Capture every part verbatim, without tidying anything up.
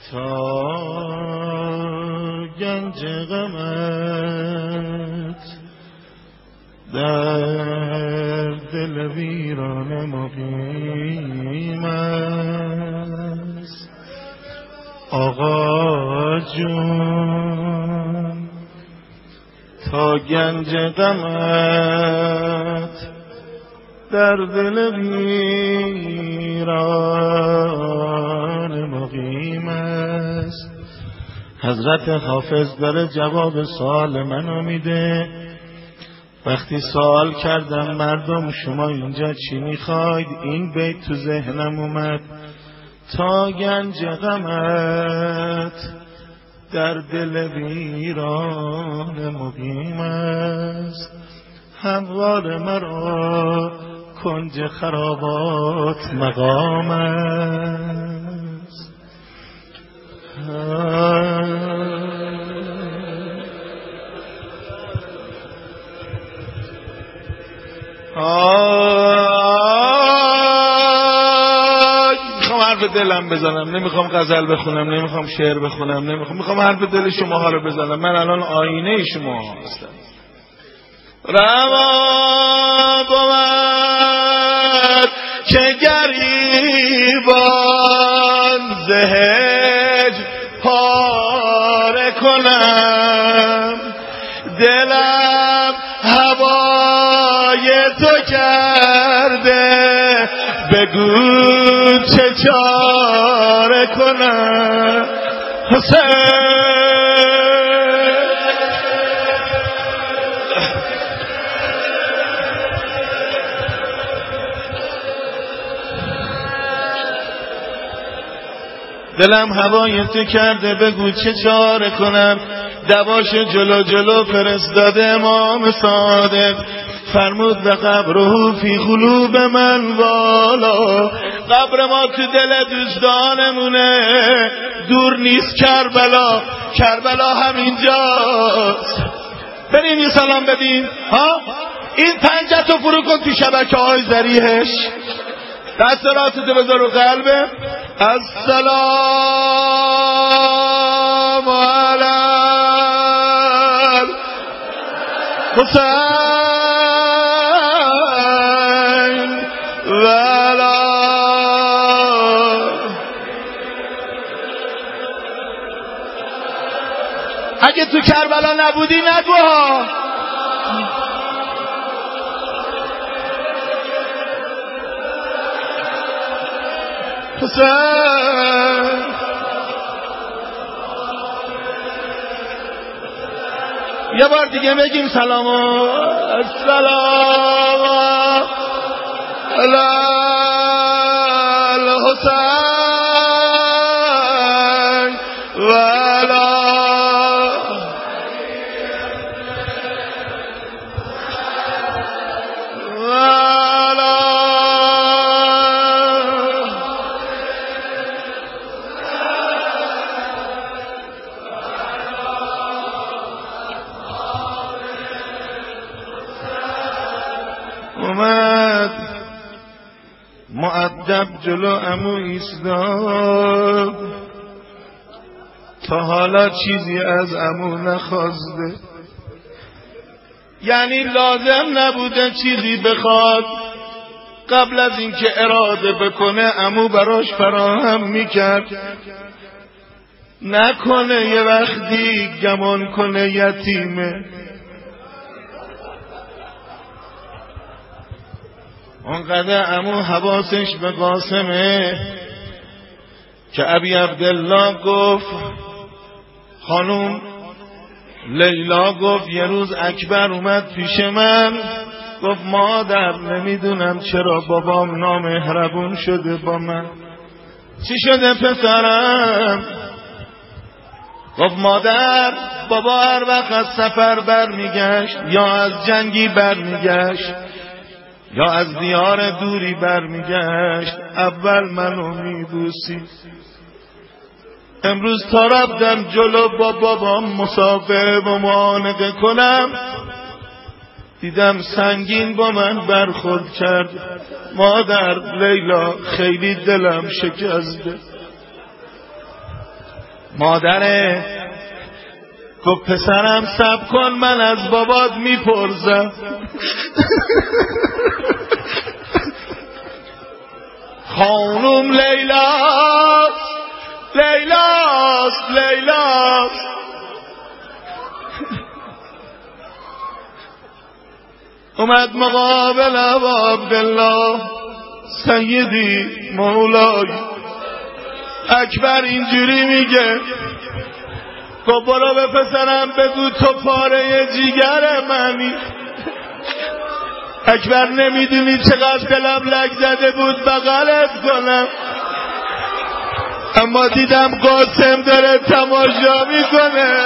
تا گنج غمت در دل ویران مقیم است. آقا جون تا گنج غمت در دل ویران مقیم است. حضرت حافظ داره جواب سوال منو میده. وقتی سوال کردم مردم شما اینجا چی میخواید، این بیت تو ذهنم اومد. تا گنج غمت در دل ویران مقیم است. هموار مرا کنج خرابات مقام است. میخوام حرف دلم بزنم، نمیخوام غزل بخونم، نمیخوام شعر بخونم، نمیخوام میخوام حرف دل شماها رو بزنم. من الان آینه شما هستم. روا بود که گریبان زهج پاره کنم، دلم هوای تو کرده، بگو چه چاره کنم. حسین دلم هوای تو کرده، بگو چه چاره کنم. دواش جلو جلو فرستاده امام صادق، فرمود و قبره فی قلوب من والا. قبر ما تو دل دوستانمونه، دور نیست کربلا، کربلا همینجاست. بریم یه سلام بدیم. ها این پنجتو فرو کن تو شبکه های ذریحش، دست راستو بذار رو قلبه. السلام علی حسین ولا. اگه تو کربلا نبودی نگو ها. حسین یه بار دیگه بگیم سلام السلام علی الحسین ولا. اومد مؤدب جلو عمو ایستاد، تا حالا چیزی از عمو نخواسته، یعنی لازم نبوده چیزی بخواد. قبل از اینکه اراده بکنه عمو براش فراهم میکرد. نکنه یه وقتی گمان کنه یتیمه. اونقدر عمو حواسش به قاسمه که ابی عبدالله گفت، خانوم لیلا گفت یه روز اکبر اومد پیش من، گفت مادر نمیدونم چرا بابام نامهربون شده با من. چی شده پسرم؟ گفت مادر بابا هر وقت از سفر برمیگشت، یا از جنگی برمیگشت یا از دیار دوری برمیگشت، اول منو میبوسید. امروز تا رفتم جلو با بابام مسافه و معانقه کنم، دیدم سنگین با من برخورد کرد. مادر لیلا خیلی دلم شکسته. مادره گفت پسرم صبر کن من از بابات میپرسم. خانم لیلاست لیلاست لیلاست اومد مقابل ابا عبدالله سیدی مولای اکبر اینجوری میگه گفت برو به پسرم بگو تو پاره جیگر منی. اکبر نمیدونی چقدر دلم لگ زده بود بغلت کنم، اما دیدم قاسم داره تماشا میکنه.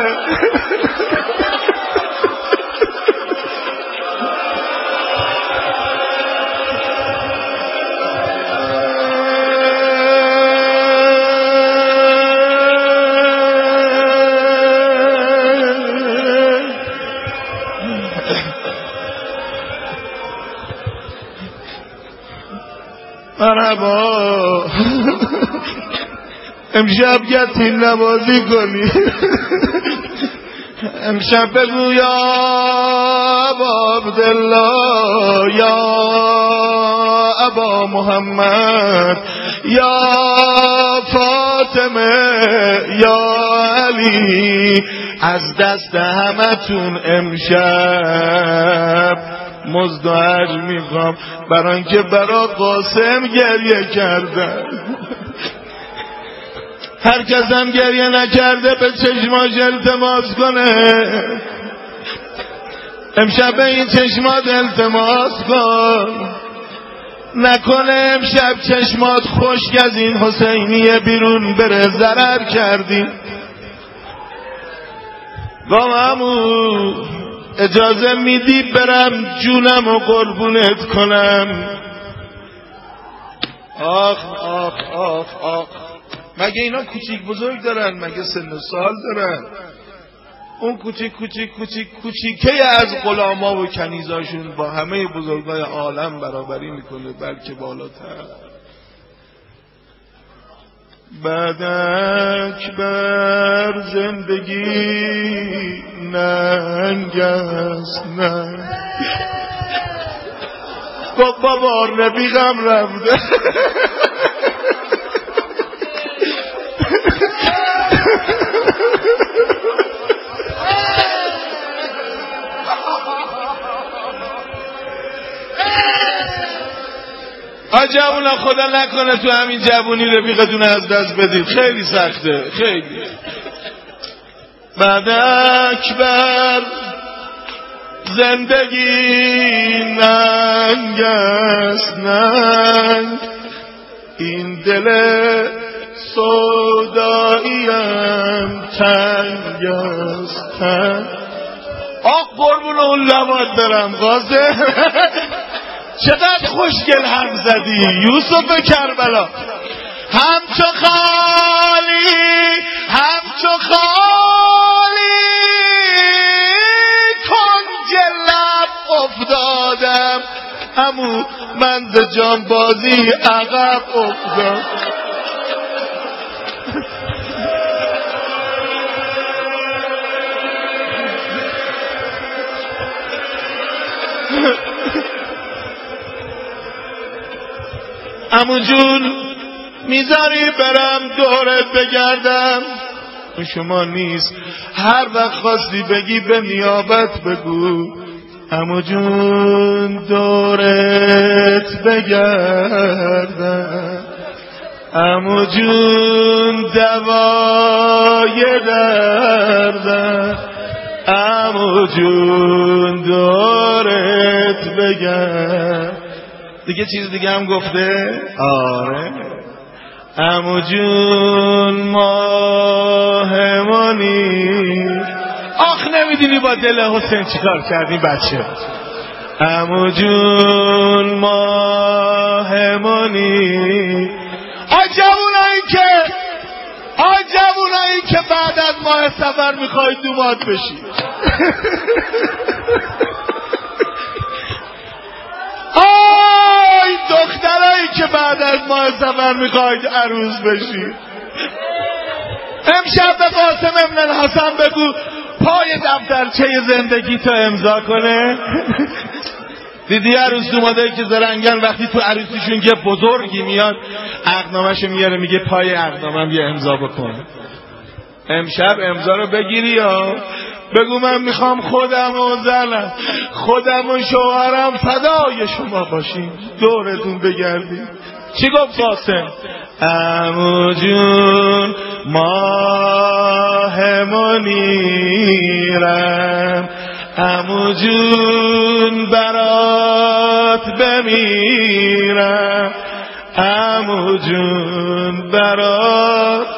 مرحبا امشب یتیم نوازی کنی. امشب بگو یا ابا عبدالله یا ابا محمد یا فاطمه یا علی از دست همتون امشب مزد و اجر میخوام، برای اینکه برا قاسم گریه کردن. هر کس هم گریه نکرده به چشماش التماس کنه. امشب به این چشمات التماس کن، نکنه امشب چشمات خشک از این حسینیه بیرون بره ضرر کردی. گاممو اجازه میدی برم جونم و قربونت کنم؟ آخ آخ آخ آخ مگه اینا کوچیک بزرگ دارن؟ مگه سن و سال دارن؟ اون کوچیک کوچیک کوچیک کوچیکه از غلاما و کنیزاشون با همه بزرگای عالم برابری میکنه، بلکه بالاتر. بعد اکبر زندگی ننگ است ننگ. گفت بابا رفیقم رفته. آجابونا خدا نکنه تو همین جوونی رفیقتون از دست بدید، خیلی سخته خیلی. بعد اکبر زندگی ننگ است ننگ، این دل سوداییم تنگ است تنگ. آق قربون اون لبات برم قاسم. چقدر خوشگل هم زدی یوسف کربلا. همچو خالی همچو خالی کنج لب افتادم، همون من ز جانبازی عقب افتادم. عمو جون میذاری برم دورت بگردم؟ شما نیست، هر وقت خواستی بگی به نیابت بگو. عمو جون دورت بگردم، عمو جون دوای دردم، عمو جون دورت بگردم. دیگه چیز دیگه هم گفته؟ آره. عمو جون ماهمانی. آخ نمیدونی با دل حسین چیکار کردی بچه. عمو جون ماهمانی. آجوونایی که آجوونایی که بعد از ماه سفر میخواید دومات بشی. آی دخترایی که بعد از ماه سفر میخواید عروس بشی. امشب به قاسم ابن الحسن بگو پای دفترچه زندگی تو امضا کنه. دیدی عروس اومده که زرنگن وقتی تو عروسیشون یه بزرگی میاد عقدنامه‌شو میاره میگه پای عقدنامه‌م یه امضا بکن. امشب امضا رو بگیری یا بگو من میخوام خودم و زنم خودم و شوهرم فدای شما باشیم دورتون بگردیم. چی گفت قاسم؟ عمو جون ماه منیرم عمو جون برات بمیرم عمو جون برات.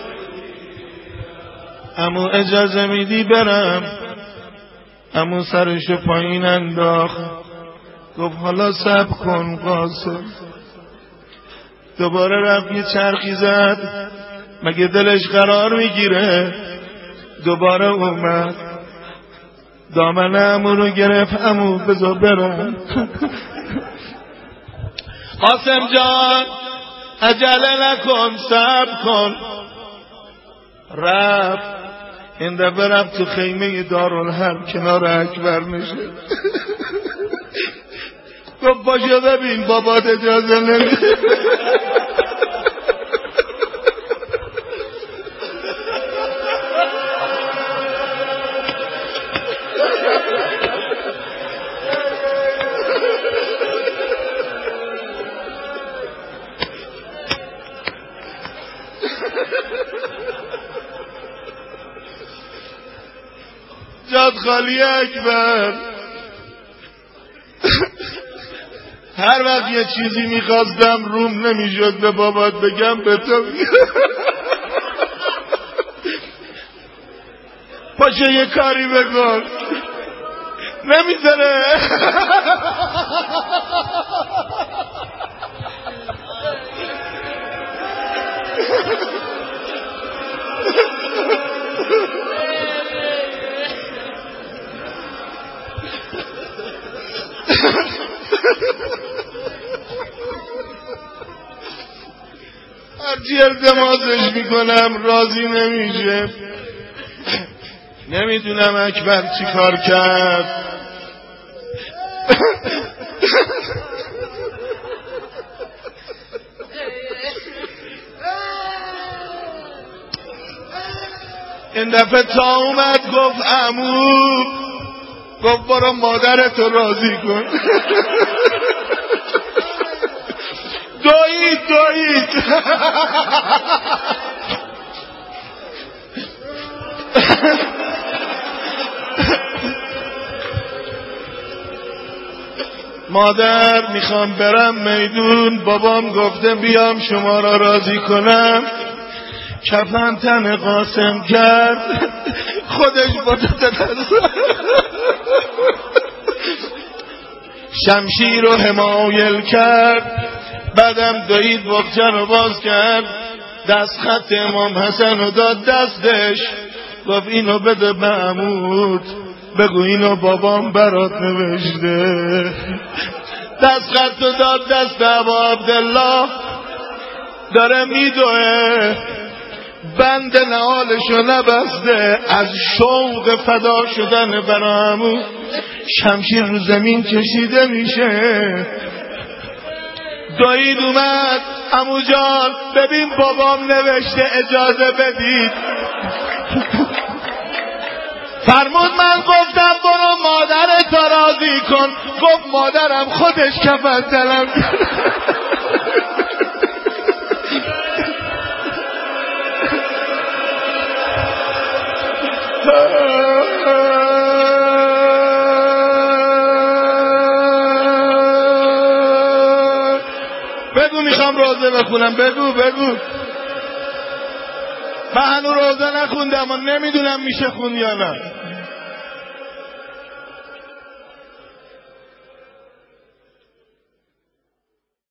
عمو اجازه میدی برم؟ عمو سرشو پایین انداخت گفت حالا صبر کن قاسم. دوباره رفت یه چرخی زد مگه دلش قرار میگیره. دوباره اومد دامن عمو رو گرفت عمو بذار برم. قاسم جان عجله نکن صبر کن. رفت این دفعه رفت تو خیمه دارالحرب کنار اکبر نشه. گفت باشه ببین بابات اجازه نمیده. جاد خالی اکبر. هر وقت یه چیزی میخواستم روم نمیشد به بابات بگم به تو پاشه یه کاری بکن نمیذاره. هرچی التماسش میکنم راضی نمیشه. نمیدونم اکبر چی کار کرد. این دفعه تا اومد گفت عمو گفت برو مادرتو راضی کن. دوید دوید. مادر میخوام برم میدون بابام گفته بیام شما را راضی کنم. کفن تن قاسم کرد خودش با شمشیر رو حمایل کرد. بعدم دوید بغچه رو باز کرد دست خط امام حسن رو داد دستش گفت اینو بده به عمود بگو اینو بابام برات نوشته. دست خط رو داد دست ابا عبدالله داره میدوه بند نهالشو نبسته از شوق فدا شدن برا عمو. شمشیر رو زمین کشیده میشه. دوید اومد عمو جان ببین بابام نوشته اجازه بدید. فرمود من گفتم برو مادرت راضی کن. گفت مادرم خودش کفن تنم. بگو میخوام روزه بخونم. بگو بگو. من هنوز روزه نخوندم و نمیدونم میشه خون یا نه.